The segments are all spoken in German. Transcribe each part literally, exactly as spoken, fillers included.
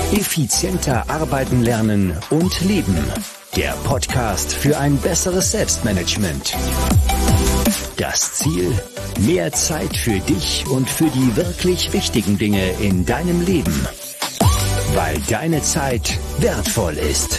Effizienter arbeiten, lernen und leben. Der Podcast für ein besseres Selbstmanagement. Das Ziel: mehr Zeit für dich und für die wirklich wichtigen Dinge in deinem Leben. Weil deine Zeit wertvoll ist.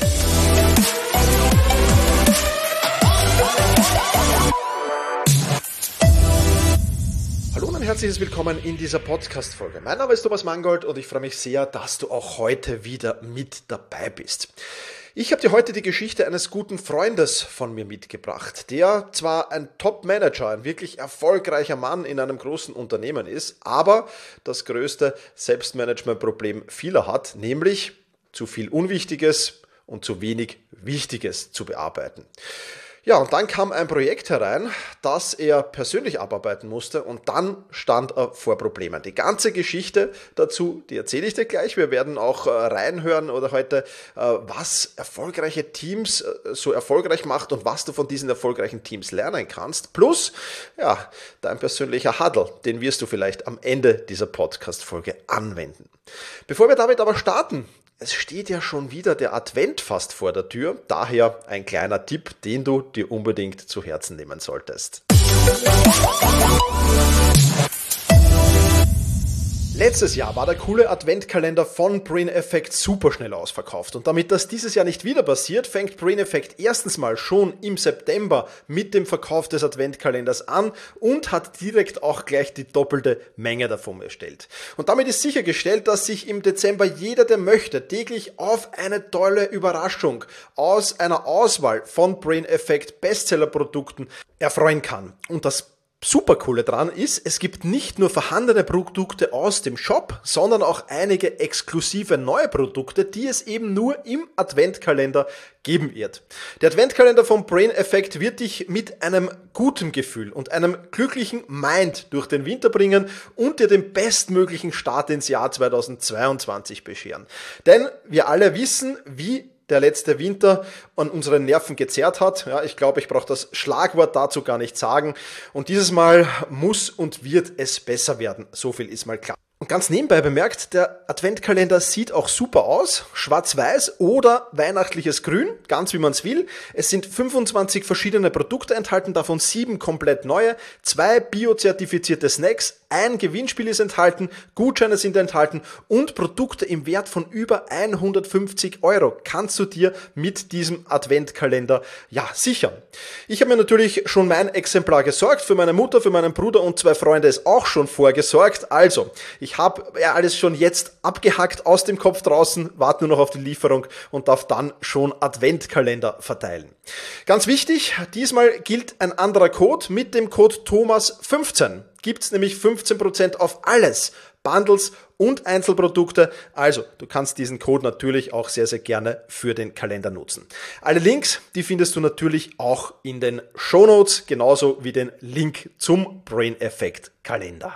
Hallo und ein herzliches Willkommen in dieser Podcast-Folge. Mein Name ist Thomas Mangold und ich freue mich sehr, dass du auch heute wieder mit dabei bist. Ich habe dir heute die Geschichte eines guten Freundes von mir mitgebracht, der zwar ein Top-Manager, ein wirklich erfolgreicher Mann in einem großen Unternehmen ist, aber das größte Selbstmanagement-Problem vieler hat, nämlich zu viel Unwichtiges und zu wenig Wichtiges zu bearbeiten. Ja, und dann kam ein Projekt herein, das er persönlich abarbeiten musste und dann stand er vor Problemen. Die ganze Geschichte dazu, die erzähle ich dir gleich. Wir werden auch reinhören oder heute, was erfolgreiche Teams so erfolgreich macht und was du von diesen erfolgreichen Teams lernen kannst. Plus, ja, dein persönlicher Huddle, den wirst du vielleicht am Ende dieser Podcast-Folge anwenden. Bevor wir damit aber starten, es steht ja schon wieder der Advent fast vor der Tür, daher ein kleiner Tipp, den du dir unbedingt zu Herzen nehmen solltest. Letztes Jahr war der coole Adventkalender von Brain Effect super schnell ausverkauft und damit das dieses Jahr nicht wieder passiert, fängt Brain Effect erstens mal schon im September mit dem Verkauf des Adventkalenders an und hat direkt auch gleich die doppelte Menge davon erstellt. Und damit ist sichergestellt, dass sich im Dezember jeder, der möchte, täglich auf eine tolle Überraschung aus einer Auswahl von Brain Effect Bestsellerprodukten erfreuen kann. Und das Super coole dran ist, es gibt nicht nur vorhandene Produkte aus dem Shop, sondern auch einige exklusive neue Produkte, die es eben nur im Adventkalender geben wird. Der Adventkalender von Brain Effect wird dich mit einem guten Gefühl und einem glücklichen Mind durch den Winter bringen und dir den bestmöglichen Start ins Jahr zweitausendzweiundzwanzig bescheren. Denn wir alle wissen, wie der letzte Winter an unseren Nerven gezerrt hat. Ja, ich glaube, ich brauche das Schlagwort dazu gar nicht sagen. Und dieses Mal muss und wird es besser werden. So viel ist mal klar. Und ganz nebenbei bemerkt, der Adventkalender sieht auch super aus. Schwarz-Weiß oder weihnachtliches Grün, ganz wie man es will. Es sind fünfundzwanzig verschiedene Produkte enthalten, davon sieben komplett neue, zwei biozertifizierte Snacks, ein Gewinnspiel ist enthalten, Gutscheine sind enthalten und Produkte im Wert von über hundertfünfzig Euro kannst du dir mit diesem Adventkalender ja sichern. Ich habe mir natürlich schon mein Exemplar gesorgt, für meine Mutter, für meinen Bruder und zwei Freunde ist auch schon vorgesorgt. Also, ich habe ja alles schon jetzt abgehackt aus dem Kopf draußen, warte nur noch auf die Lieferung und darf dann schon Adventkalender verteilen. Ganz wichtig, diesmal gilt ein anderer Code. Mit dem Code Thomas fünfzehn gibt's nämlich fünfzehn Prozent auf alles, Bundles und Einzelprodukte. Also, du kannst diesen Code natürlich auch sehr, sehr gerne für den Kalender nutzen. Alle Links, die findest du natürlich auch in den Shownotes, genauso wie den Link zum Brain Effect Kalender.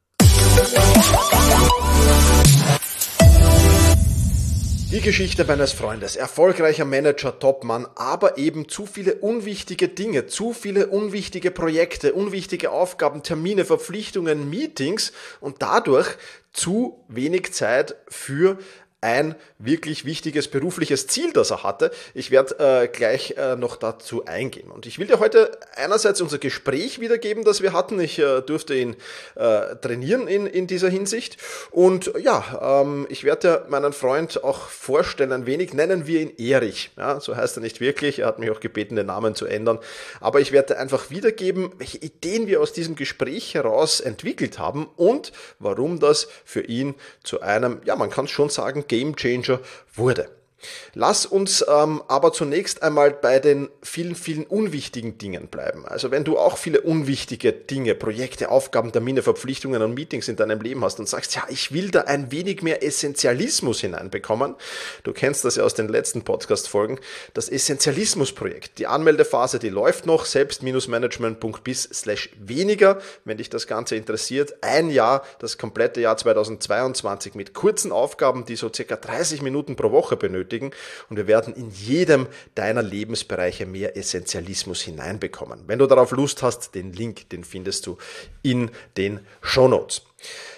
Die Geschichte meines Freundes, erfolgreicher Manager, Topmann, aber eben zu viele unwichtige Dinge, zu viele unwichtige Projekte, unwichtige Aufgaben, Termine, Verpflichtungen, Meetings und dadurch zu wenig Zeit für ein wirklich wichtiges berufliches Ziel, das er hatte. Ich werde äh, gleich äh, noch dazu eingehen. Und ich will dir heute einerseits unser Gespräch wiedergeben, das wir hatten. Ich äh, durfte ihn äh, trainieren in, in dieser Hinsicht. Und ja, ähm, ich werde dir meinen Freund auch vorstellen, ein wenig nennen wir ihn Erich. Ja, so heißt er nicht wirklich. Er hat mich auch gebeten, den Namen zu ändern. Aber ich werde dir einfach wiedergeben, welche Ideen wir aus diesem Gespräch heraus entwickelt haben und warum das für ihn zu einem, ja, man kann es schon sagen, Game Changer wurde. Lass uns ähm, aber zunächst einmal bei den vielen, vielen unwichtigen Dingen bleiben. Also wenn du auch viele unwichtige Dinge, Projekte, Aufgaben, Termine, Verpflichtungen und Meetings in deinem Leben hast und sagst, ja, ich will da ein wenig mehr Essentialismus hineinbekommen. Du kennst das ja aus den letzten Podcast-Folgen. Das Essentialismus-Projekt. Die Anmeldephase, die läuft noch. selbst-management.bis slash weniger, wenn dich das Ganze interessiert. Ein Jahr, das komplette Jahr zweitausendzweiundzwanzig mit kurzen Aufgaben, die so circa dreißig Minuten pro Woche benötigen. Und wir werden in jedem deiner Lebensbereiche mehr Essentialismus hineinbekommen. Wenn du darauf Lust hast, den Link, den findest du in den Shownotes.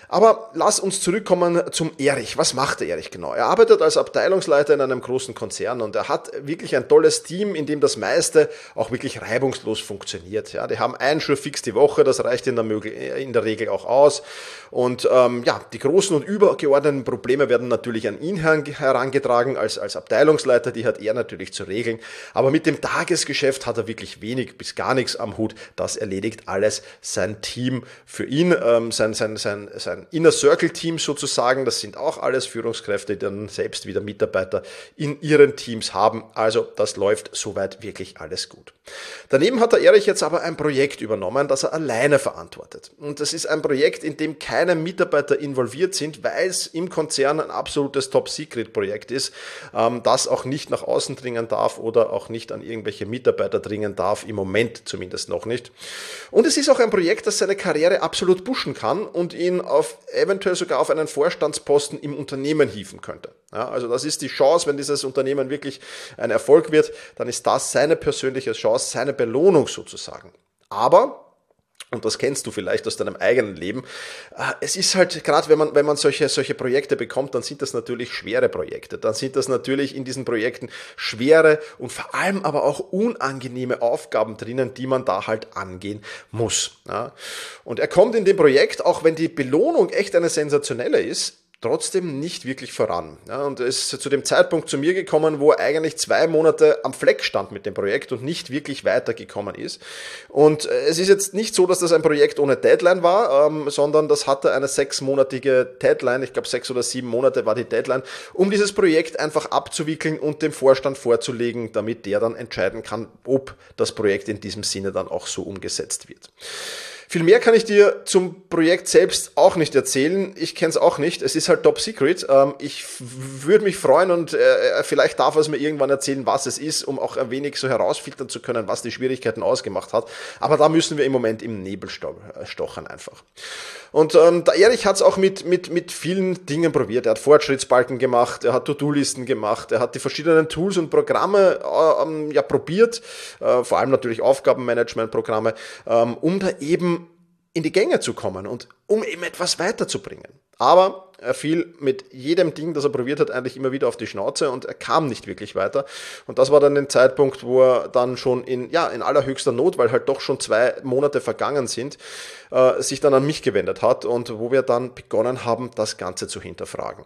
Aber lass uns zurückkommen zum Erich. Was macht der Erich genau? Er arbeitet als Abteilungsleiter in einem großen Konzern und er hat wirklich ein tolles Team, in dem das meiste auch wirklich reibungslos funktioniert. Ja, die haben einen Schuh fix die Woche, das reicht in der, Mögel, in der Regel auch aus. Und ähm, ja, die großen und übergeordneten Probleme werden natürlich an ihn herangetragen als, als Abteilungsleiter, die hat er natürlich zu regeln. Aber mit dem Tagesgeschäft hat er wirklich wenig bis gar nichts am Hut. Das erledigt alles sein Team für ihn, ähm, sein, sein, sein, sein Inner Circle Team sozusagen. Das sind auch alles Führungskräfte, die dann selbst wieder Mitarbeiter in ihren Teams haben. Also das läuft soweit wirklich alles gut. Daneben hat der Erich jetzt aber ein Projekt übernommen, das er alleine verantwortet. Und das ist ein Projekt, in dem keine Mitarbeiter involviert sind, weil es im Konzern ein absolutes Top-Secret-Projekt ist, ähm, das auch nicht nach außen dringen darf oder auch nicht an irgendwelche Mitarbeiter dringen darf, im Moment zumindest noch nicht. Und es ist auch ein Projekt, das seine Karriere absolut pushen kann und ihn auf eventuell sogar auf einen Vorstandsposten im Unternehmen hieven könnte. Ja, also das ist die Chance, wenn dieses Unternehmen wirklich ein Erfolg wird, dann ist das seine persönliche Chance, seine Belohnung sozusagen. Aber, und das kennst du vielleicht aus deinem eigenen Leben, es ist halt, gerade wenn man, wenn man solche, solche Projekte bekommt, dann sind das natürlich schwere Projekte. Dann sind das natürlich in diesen Projekten schwere und vor allem aber auch unangenehme Aufgaben drinnen, die man da halt angehen muss. Ja. Und er kommt in dem Projekt, auch wenn die Belohnung echt eine sensationelle ist, trotzdem nicht wirklich voran. Ja, und er ist zu dem Zeitpunkt zu mir gekommen, wo er eigentlich zwei Monate am Fleck stand mit dem Projekt und nicht wirklich weitergekommen ist. Und es ist jetzt nicht so, dass das ein Projekt ohne Deadline war, ähm, sondern das hatte eine sechsmonatige Deadline, ich glaube sechs oder sieben Monate war die Deadline, um dieses Projekt einfach abzuwickeln und dem Vorstand vorzulegen, damit der dann entscheiden kann, ob das Projekt in diesem Sinne dann auch so umgesetzt wird. Viel mehr kann ich dir zum Projekt selbst auch nicht erzählen. Ich kenne es auch nicht. Es ist halt top secret. Ich würde mich freuen und vielleicht darf er es mir irgendwann erzählen, was es ist, um auch ein wenig so herausfiltern zu können, was die Schwierigkeiten ausgemacht hat. Aber da müssen wir im Moment im Nebel stochern einfach. Und ähm, der Erich hat es auch mit, mit, mit vielen Dingen probiert. Er hat Fortschrittsbalken gemacht, er hat To-Do-Listen gemacht, er hat die verschiedenen Tools und Programme ähm, ja, probiert, äh, vor allem natürlich Aufgabenmanagement-Programme, ähm, um da eben in die Gänge zu kommen und um eben etwas weiterzubringen. Aber er fiel mit jedem Ding, das er probiert hat, eigentlich immer wieder auf die Schnauze und er kam nicht wirklich weiter. Und das war dann der Zeitpunkt, wo er dann schon in, ja, in allerhöchster Not, weil halt doch schon zwei Monate vergangen sind, äh, sich dann an mich gewendet hat und wo wir dann begonnen haben, das Ganze zu hinterfragen.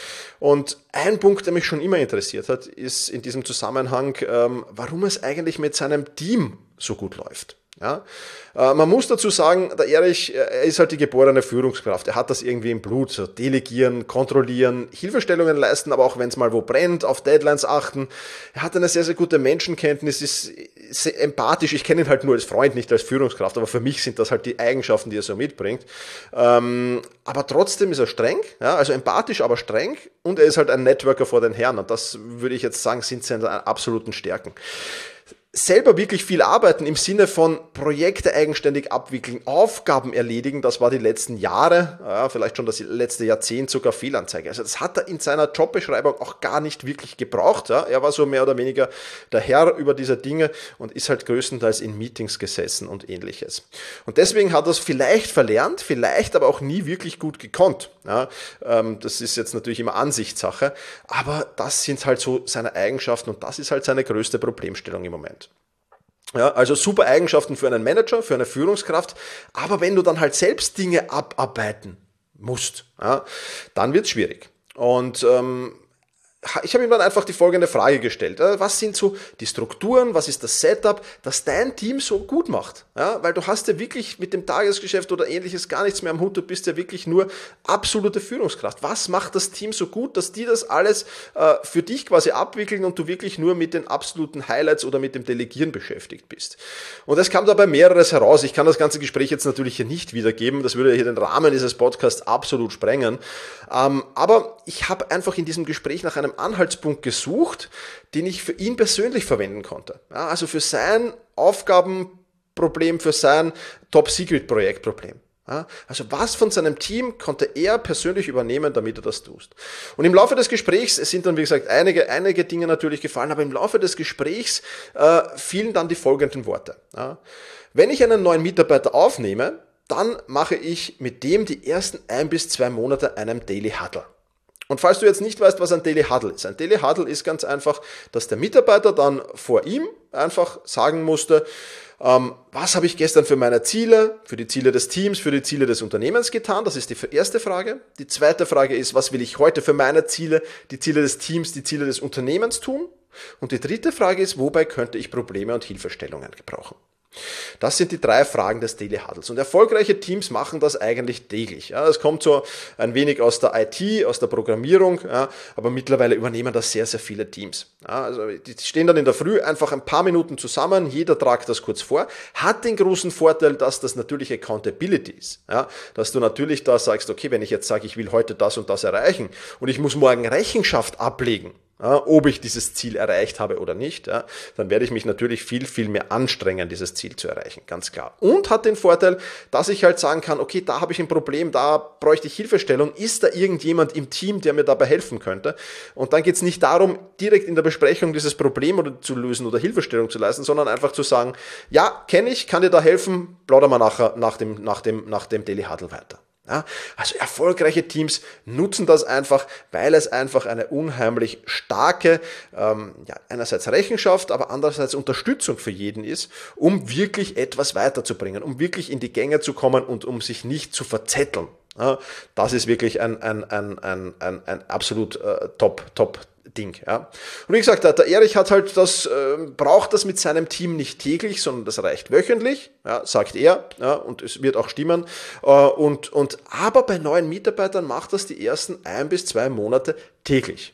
Und ein Punkt, der mich schon immer interessiert hat, ist in diesem Zusammenhang, ähm, warum es eigentlich mit seinem Team so gut läuft. Ja, äh, man muss dazu sagen, der Erich, er ist halt die geborene Führungskraft. Er hat das irgendwie im Blut. So delegieren, kontrollieren, Hilfestellungen leisten, aber auch wenn es mal wo brennt, auf Deadlines achten. Er hat eine sehr, sehr gute Menschenkenntnis, ist sehr empathisch. Ich kenne ihn halt nur als Freund, nicht als Führungskraft, aber für mich sind das halt die Eigenschaften, die er so mitbringt. Ähm, aber trotzdem ist er streng, ja, also empathisch, aber streng und er ist halt ein Networker vor den Herren und das würde ich jetzt sagen, sind seine absoluten Stärken. Selber wirklich viel arbeiten im Sinne von Projekte eigenständig abwickeln, Aufgaben erledigen, das war die letzten Jahre, ja, vielleicht schon das letzte Jahrzehnt sogar Fehlanzeige. Also das hat er in seiner Jobbeschreibung auch gar nicht wirklich gebraucht. Ja. Er war so mehr oder weniger der Herr über diese Dinge und ist halt größtenteils in Meetings gesessen und ähnliches. Und deswegen hat er es vielleicht verlernt, vielleicht aber auch nie wirklich gut gekonnt. Ja. Das ist jetzt natürlich immer Ansichtssache, aber das sind halt so seine Eigenschaften und das ist halt seine größte Problemstellung im Moment. Ja, also super Eigenschaften für einen Manager, für eine Führungskraft, aber wenn du dann halt selbst Dinge abarbeiten musst, ja, dann wird's schwierig. Und ähm, ich habe ihm dann einfach die folgende Frage gestellt. Was sind so die Strukturen, was ist das Setup, das dein Team so gut macht? Ja, weil du hast ja wirklich mit dem Tagesgeschäft oder ähnliches gar nichts mehr am Hut, du bist ja wirklich nur absolute Führungskraft. Was macht das Team so gut, dass die das alles äh, für dich quasi abwickeln und du wirklich nur mit den absoluten Highlights oder mit dem Delegieren beschäftigt bist? Und es kam dabei mehreres heraus. Ich kann das ganze Gespräch jetzt natürlich hier nicht wiedergeben, das würde hier den Rahmen dieses Podcasts absolut sprengen. Ähm, aber ich habe einfach in diesem Gespräch nach einem Anhaltspunkt gesucht, den ich für ihn persönlich verwenden konnte. Ja, also für sein Aufgabenproblem, für sein Top-Secret-Projektproblem. Ja, also was von seinem Team konnte er persönlich übernehmen, damit er das tust. Und im Laufe des Gesprächs, es sind dann wie gesagt einige, einige Dinge natürlich gefallen, aber im Laufe des Gesprächs äh, fielen dann die folgenden Worte. Ja, wenn ich einen neuen Mitarbeiter aufnehme, dann mache ich mit dem die ersten ein bis zwei Monate einen Daily Huddle. Und falls du jetzt nicht weißt, was ein Daily Huddle ist, ein Daily Huddle ist ganz einfach, dass der Mitarbeiter dann vor ihm einfach sagen musste, ähm, was habe ich gestern für meine Ziele, für die Ziele des Teams, für die Ziele des Unternehmens getan? Das ist die erste Frage. Die zweite Frage ist, was will ich heute für meine Ziele, die Ziele des Teams, die Ziele des Unternehmens tun? Und die dritte Frage ist, wobei könnte ich Probleme und Hilfestellungen gebrauchen? Das sind die drei Fragen des Daily Huddles. Und erfolgreiche Teams machen das eigentlich täglich. Ja, das kommt so ein wenig aus der I T, aus der Programmierung, ja, aber mittlerweile übernehmen das sehr, sehr viele Teams. Ja, also die stehen dann in der Früh einfach ein paar Minuten zusammen, jeder tragt das kurz vor, hat den großen Vorteil, dass das natürlich Accountability ist. Ja, dass du natürlich da sagst, okay, wenn ich jetzt sage, ich will heute das und das erreichen und ich muss morgen Rechenschaft ablegen, ja, ob ich dieses Ziel erreicht habe oder nicht, ja, dann werde ich mich natürlich viel, viel mehr anstrengen, dieses Ziel zu erreichen, ganz klar. Und hat den Vorteil, dass ich halt sagen kann, okay, da habe ich ein Problem, da bräuchte ich Hilfestellung, ist da irgendjemand im Team, der mir dabei helfen könnte? Und dann geht es nicht darum, direkt in der Besprechung dieses Problem oder zu lösen oder Hilfestellung zu leisten, sondern einfach zu sagen, ja, kenne ich, kann dir da helfen, plauder mal nachher nach dem, nach dem, nach dem Daily Huddle weiter. Ja, also erfolgreiche Teams nutzen das einfach, weil es einfach eine unheimlich starke, ähm, ja, einerseits Rechenschaft, aber andererseits Unterstützung für jeden ist, um wirklich etwas weiterzubringen, um wirklich in die Gänge zu kommen und um sich nicht zu verzetteln. Ja, das ist wirklich ein, ein, ein, ein, ein, ein absolut äh, top, top Ding, ja. Und wie gesagt, der Erich hat halt das, äh, braucht das mit seinem Team nicht täglich, sondern das reicht wöchentlich, ja, sagt er, ja, und es wird auch stimmen. Äh, und, und, aber bei neuen Mitarbeitern macht das die ersten ein bis zwei Monate täglich.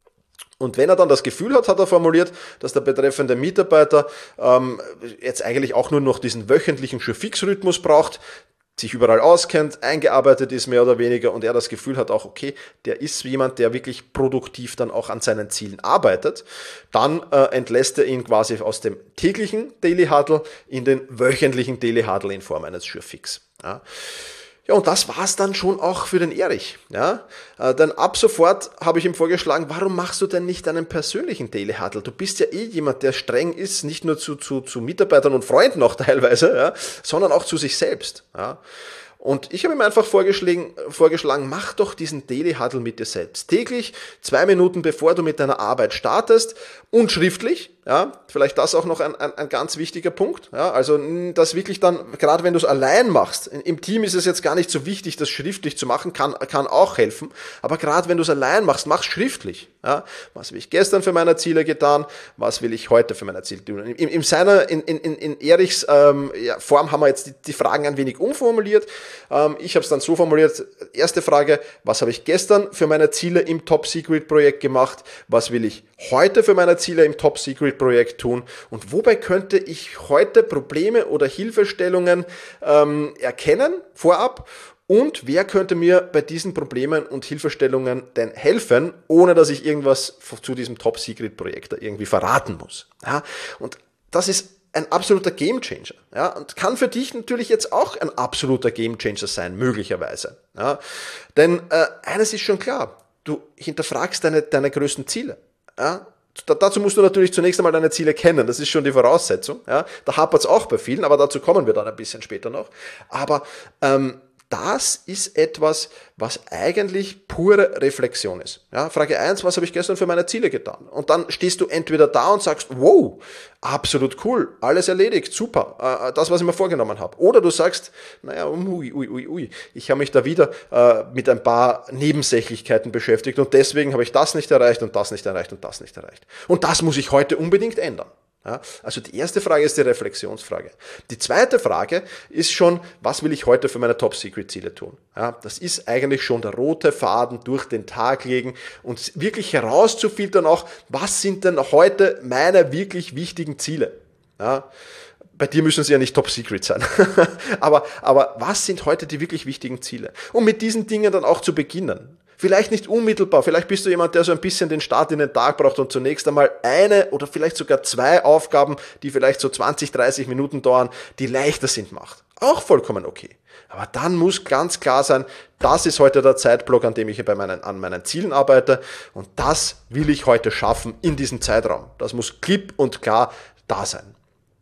Und wenn er dann das Gefühl hat, hat er formuliert, dass der betreffende Mitarbeiter ähm, jetzt eigentlich auch nur noch diesen wöchentlichen Fix-Rhythmus braucht, sich überall auskennt, eingearbeitet ist mehr oder weniger und er das Gefühl hat auch, okay, der ist jemand, der wirklich produktiv dann auch an seinen Zielen arbeitet, dann äh, entlässt er ihn quasi aus dem täglichen Daily Huddle in den wöchentlichen Daily Huddle in Form eines Surefix. Ja. Ja, und das war's dann schon auch für den Erich. Ja? Äh, denn ab sofort habe ich ihm vorgeschlagen, warum machst du denn nicht einen persönlichen Daily Huddle? Du bist ja eh jemand, der streng ist, nicht nur zu, zu, zu Mitarbeitern und Freunden auch teilweise, ja? sondern auch zu sich selbst. Ja? Und ich habe ihm einfach vorgeschlagen, vorgeschlagen, mach doch diesen Daily Huddle mit dir selbst. Täglich, zwei Minuten bevor du mit deiner Arbeit startest und schriftlich. Ja, vielleicht das auch noch ein, ein, ein ganz wichtiger Punkt. Ja, also das wirklich dann, gerade wenn du es allein machst, im Team ist es jetzt gar nicht so wichtig, das schriftlich zu machen, kann, kann auch helfen. Aber gerade wenn du es allein machst, mach schriftlich. Ja, was habe ich gestern für meine Ziele getan? Was will ich heute für meine Ziele tun? In, in seiner, in, in, in Erichs ähm, ja, Form haben wir jetzt die, die Fragen ein wenig umformuliert. Ähm, ich habe es dann so formuliert. Erste Frage, was habe ich gestern für meine Ziele im Top-Secret-Projekt gemacht? Was will ich heute für meine Ziele im Top-Secret-Projekt tun? Und wobei könnte ich heute Probleme oder Hilfestellungen ähm, erkennen vorab? Und wer könnte mir bei diesen Problemen und Hilfestellungen denn helfen, ohne dass ich irgendwas zu diesem Top-Secret-Projekt da irgendwie verraten muss? Ja, und das ist ein absoluter Gamechanger. Ja, und kann für dich natürlich jetzt auch ein absoluter Gamechanger sein, möglicherweise. Ja, denn äh, eines ist schon klar, du hinterfragst deine, deine größten Ziele. Ja, dazu musst du natürlich zunächst einmal deine Ziele kennen, das ist schon die Voraussetzung. Ja, da hapert es auch bei vielen, aber dazu kommen wir dann ein bisschen später noch. Aber ähm, das ist etwas, was eigentlich pure Reflexion ist. Ja, Frage eins, was habe ich gestern für meine Ziele getan? Und dann stehst du entweder da und sagst, wow, absolut cool, alles erledigt, super, äh, das, was ich mir vorgenommen habe. Oder du sagst, naja, ui, ui, ui, ui, ich habe mich da wieder äh, mit ein paar Nebensächlichkeiten beschäftigt und deswegen habe ich das nicht erreicht und das nicht erreicht und das nicht erreicht. Und das muss ich heute unbedingt ändern. Ja, also die erste Frage ist die Reflexionsfrage. Die zweite Frage ist schon, was will ich heute für meine Top-Secret-Ziele tun? Ja, das ist eigentlich schon der rote Faden durch den Tag legen und wirklich herauszufiltern auch, was sind denn heute meine wirklich wichtigen Ziele? Ja, bei dir müssen sie ja nicht Top-Secret sein, aber, aber was sind heute die wirklich wichtigen Ziele? Und mit diesen Dingen dann auch zu beginnen. Vielleicht nicht unmittelbar, vielleicht bist du jemand, der so ein bisschen den Start in den Tag braucht und zunächst einmal eine oder vielleicht sogar zwei Aufgaben, die vielleicht so zwanzig, dreißig Minuten dauern, die leichter sind, macht. Auch vollkommen okay. Aber dann muss ganz klar sein, das ist heute der Zeitblock, an dem ich bei meinen, an meinen Zielen arbeite und das will ich heute schaffen in diesem Zeitraum. Das muss klipp und klar da sein.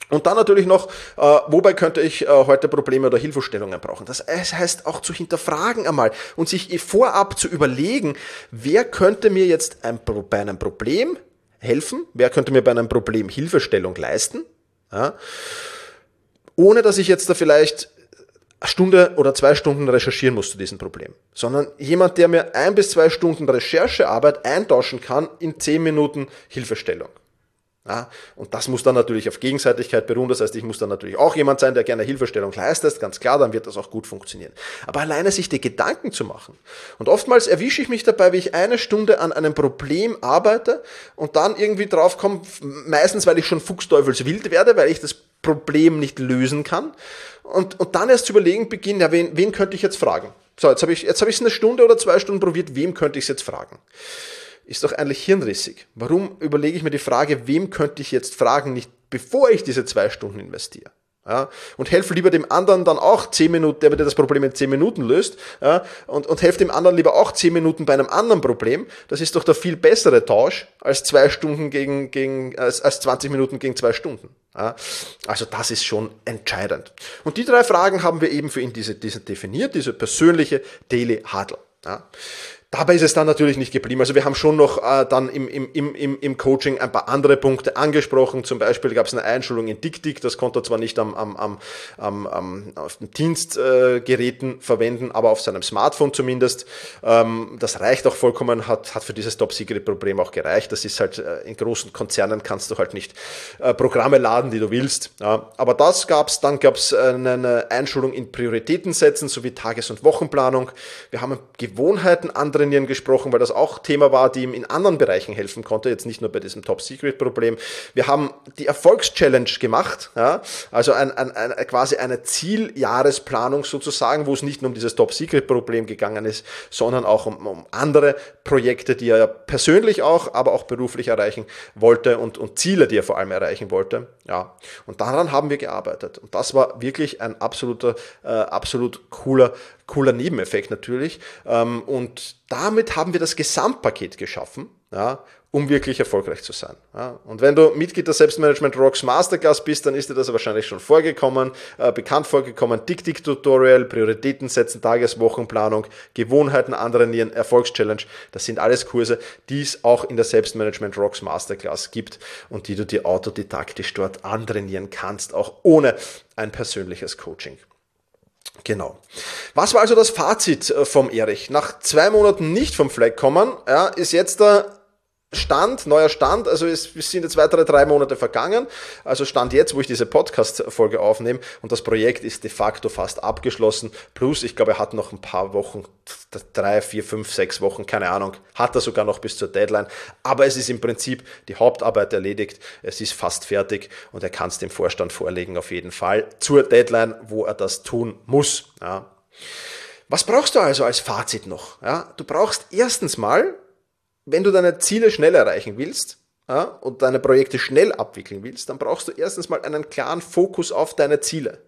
Und dann natürlich noch, äh, wobei könnte ich äh, heute Probleme oder Hilfestellungen brauchen. Das heißt auch zu hinterfragen einmal und sich vorab zu überlegen, wer könnte mir jetzt ein, bei einem Problem helfen, wer könnte mir bei einem Problem Hilfestellung leisten, ja, ohne dass ich jetzt da vielleicht eine Stunde oder zwei Stunden recherchieren muss zu diesem Problem, sondern jemand, der mir ein bis zwei Stunden Recherchearbeit eintauschen kann in zehn Minuten Hilfestellung. Ja, und das muss dann natürlich auf Gegenseitigkeit beruhen, das heißt, ich muss dann natürlich auch jemand sein, der gerne Hilfestellung leistet, ganz klar, dann wird das auch gut funktionieren. Aber alleine sich die Gedanken zu machen, und oftmals erwische ich mich dabei, wie ich eine Stunde an einem Problem arbeite und dann irgendwie drauf komme, meistens, weil ich schon fuchsteufelswild werde, weil ich das Problem nicht lösen kann, und, und dann erst zu überlegen beginnen, ja, wen, wen könnte ich jetzt fragen? So, jetzt habe ich jetzt habe ich es eine Stunde oder zwei Stunden probiert, wem könnte ich es jetzt fragen? Ist doch eigentlich hirnrissig. Warum überlege ich mir die Frage, wem könnte ich jetzt fragen, nicht bevor ich diese zwei Stunden investiere? Ja, und helfe lieber dem anderen dann auch zehn Minuten, der mir das Problem in zehn Minuten löst, ja, und, und helfe dem anderen lieber auch zehn Minuten bei einem anderen Problem. Das ist doch der viel bessere Tausch als zwei Stunden gegen, gegen als, als zwanzig Minuten gegen zwei Stunden. Ja, also das ist schon entscheidend. Und die drei Fragen haben wir eben für ihn diese, diese definiert, diese persönliche Daily Huddle. Ja. Dabei ist es dann natürlich nicht geblieben. Also wir haben schon noch äh, dann im, im, im, im Coaching ein paar andere Punkte angesprochen. Zum Beispiel gab es eine Einschulung in Diktik. Das konnte er zwar nicht am, am, am, am, am, auf den Dienstgeräten äh, verwenden, aber auf seinem Smartphone zumindest. Ähm, das reicht auch vollkommen, hat, hat für dieses Top-Secret-Problem auch gereicht. Das ist halt, äh, in großen Konzernen kannst du halt nicht äh, Programme laden, die du willst. Ja, aber das gab's. Dann gab's eine, eine Einschulung in Prioritäten setzen, sowie Tages- und Wochenplanung. Wir haben Gewohnheiten an Trainieren gesprochen, weil das auch Thema war, die ihm in anderen Bereichen helfen konnte, jetzt nicht nur bei diesem Top-Secret-Problem. Wir haben die Erfolgschallenge gemacht, ja, also ein, ein, ein, quasi eine Zieljahresplanung sozusagen, wo es nicht nur um dieses Top-Secret-Problem gegangen ist, sondern auch um, um andere Projekte, die er persönlich auch, aber auch beruflich erreichen wollte und, und Ziele, die er vor allem erreichen wollte. Ja, und daran haben wir gearbeitet. Und das war wirklich ein absoluter, äh, absolut cooler Cooler Nebeneffekt natürlich. Und damit haben wir das Gesamtpaket geschaffen, ja, um wirklich erfolgreich zu sein. Ja. Und wenn du Mitglied der Selbstmanagement Rocks Masterclass bist, dann ist dir das wahrscheinlich schon vorgekommen, äh, bekannt vorgekommen. Dik-Dik-Tutorial, Prioritäten setzen, Tages-Wochenplanung, Gewohnheiten antrainieren, Erfolgschallenge. Das sind alles Kurse, die es auch in der Selbstmanagement Rocks Masterclass gibt und die du dir autodidaktisch dort antrainieren kannst, auch ohne ein persönliches Coaching. Genau. Was war also das Fazit vom Erich? Nach zwei Monaten nicht vom Fleck kommen, ja, ist jetzt der Stand, neuer Stand, also es sind jetzt weitere drei Monate vergangen, also Stand jetzt, wo ich diese Podcast-Folge aufnehme, und das Projekt ist de facto fast abgeschlossen, plus ich glaube, er hat noch ein paar Wochen, drei, vier, fünf, sechs Wochen, keine Ahnung, hat er sogar noch bis zur Deadline, aber es ist im Prinzip die Hauptarbeit erledigt, es ist fast fertig und er kann es dem Vorstand vorlegen auf jeden Fall, zur Deadline, wo er das tun muss. Ja. Was brauchst du also als Fazit noch? Ja, du brauchst erstens mal, wenn du deine Ziele schnell erreichen willst, ja, und deine Projekte schnell abwickeln willst, dann brauchst du erstens mal einen klaren Fokus auf deine Ziele.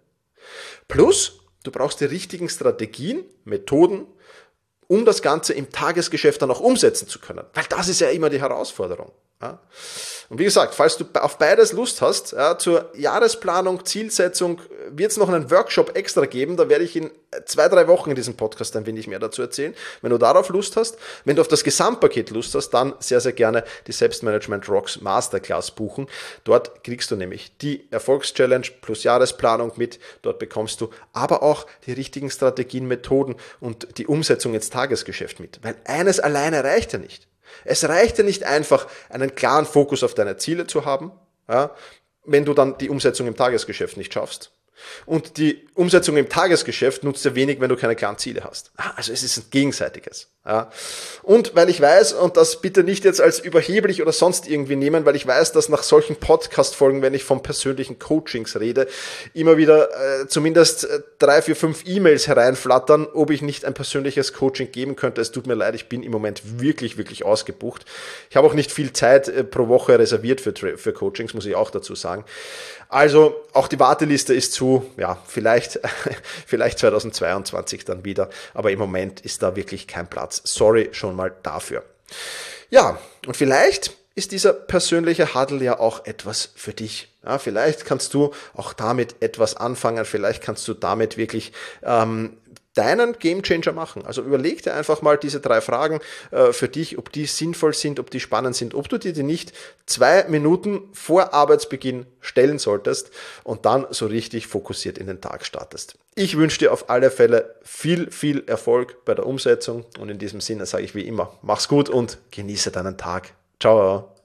Plus, du brauchst die richtigen Strategien, Methoden, um das Ganze im Tagesgeschäft dann auch umsetzen zu können. Weil das ist ja immer die Herausforderung. Ja. Und wie gesagt, falls du auf beides Lust hast, ja, zur Jahresplanung, Zielsetzung, wird es noch einen Workshop extra geben, da werde ich in zwei, drei Wochen in diesem Podcast ein wenig mehr dazu erzählen. Wenn du darauf Lust hast, wenn du auf das Gesamtpaket Lust hast, dann sehr, sehr gerne die Selbstmanagement Rocks Masterclass buchen. Dort kriegst du nämlich die Erfolgschallenge plus Jahresplanung mit, dort bekommst du aber auch die richtigen Strategien, Methoden und die Umsetzung ins Tagesgeschäft mit. Weil eines alleine reicht ja nicht. Es reicht ja nicht einfach, einen klaren Fokus auf deine Ziele zu haben, ja, wenn du dann die Umsetzung im Tagesgeschäft nicht schaffst. Und die Umsetzung im Tagesgeschäft nutzt dir wenig, wenn du keine klaren Ziele hast. Also es ist ein gegenseitiges. Ja. Und weil ich weiß, und das bitte nicht jetzt als überheblich oder sonst irgendwie nehmen, weil ich weiß, dass nach solchen Podcast-Folgen, wenn ich von persönlichen Coachings rede, immer wieder äh, zumindest äh, drei, vier, fünf E-Mails hereinflattern, ob ich nicht ein persönliches Coaching geben könnte. Es tut mir leid, ich bin im Moment wirklich, wirklich ausgebucht. Ich habe auch nicht viel Zeit äh, pro Woche reserviert für, für Coachings, muss ich auch dazu sagen. Also auch die Warteliste ist zu, ja, vielleicht, vielleicht zweitausendzweiundzwanzig dann wieder, aber im Moment ist da wirklich kein Platz. Sorry schon mal dafür. Ja, und vielleicht ist dieser persönliche Huddle ja auch etwas für dich. Ja, vielleicht kannst du auch damit etwas anfangen, vielleicht kannst du damit wirklich ähm, deinen Gamechanger machen. Also überleg dir einfach mal diese drei Fragen äh, für dich, ob die sinnvoll sind, ob die spannend sind, ob du dir die nicht zwei Minuten vor Arbeitsbeginn stellen solltest und dann so richtig fokussiert in den Tag startest. Ich wünsche dir auf alle Fälle viel, viel Erfolg bei der Umsetzung und in diesem Sinne sage ich wie immer, mach's gut und genieße deinen Tag. Ciao.